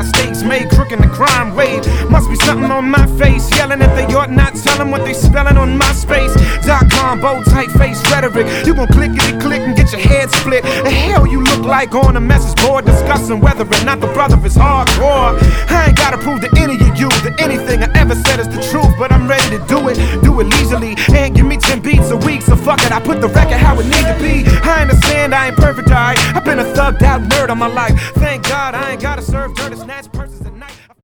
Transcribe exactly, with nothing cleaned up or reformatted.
stakes made crook in the crime wave. Must be something on my face, yelling if they ought not, tell them what they spelling on my space. Dot com, bow tight face rhetoric. You gon' clickety click and get your head split. The hell you look like on a message board discussing whether or not the brother is hardcore. I ain't gotta prove to any of you that anything I ever said is the truth, but I'm ready to do it, do it leisurely. And give me ten beats a week, so fuck it, I put the record how it need to be. I understand I ain't perfect, alright. I've been a thugged out nerd all my life. Thank God I ain't gotta serve dirt and snatch purses at night.